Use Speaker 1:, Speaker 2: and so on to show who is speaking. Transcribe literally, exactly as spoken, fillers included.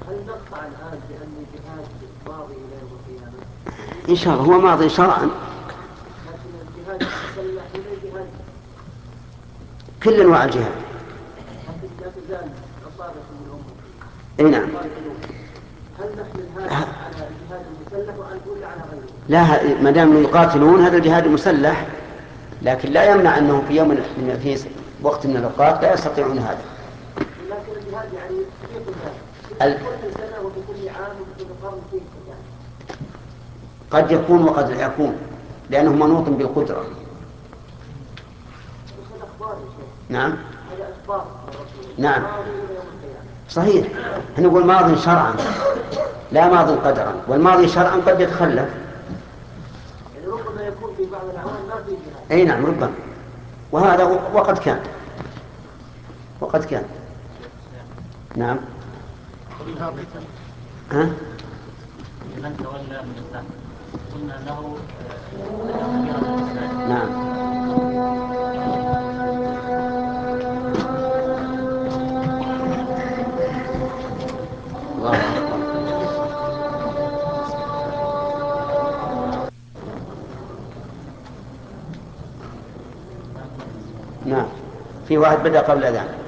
Speaker 1: هل نقطع الآن بأن الجهاد ماضي إلى يوم القيامة؟
Speaker 2: إن شاء الله هو ماضي شرعا.
Speaker 1: لكن الجهاد المسلح من الجهاد
Speaker 2: كل أنواع الجهاد.
Speaker 1: لكن لا تزال عصابة من الأمة.
Speaker 2: أي نعم.
Speaker 1: هل نحمل هذا على الجهاد المسلح ولا على غيره؟
Speaker 2: لا، ما دام يقاتلون هذا الجهاد المسلح، لكن لا يمنع أنهم في يوم من في وقت من الأوقات لا يستطيعون هذا.
Speaker 1: لكن الجهاد يعني في
Speaker 2: ال...
Speaker 1: كل سنة وفي كل عام وفي كل قرن فيه يعني.
Speaker 2: قد يكون وقد لا يكون، لأنه منوط بالقدرة. نعم.
Speaker 1: هذا أخبار.
Speaker 2: نعم صحيح، نقول ماض شرعا لا ماض قدرا، والماضي شرعا قد يتخلف.
Speaker 1: يعني ربما يكون في بعض الأحوال ما في جهاد.
Speaker 2: أي نعم ربما، وهذا وقد كان وقد كان. نعم. ها؟
Speaker 3: من تولى من الزحف قلنا له
Speaker 2: نعم. الله أكبر. نعم، في واحد بدأ قبل الأذان.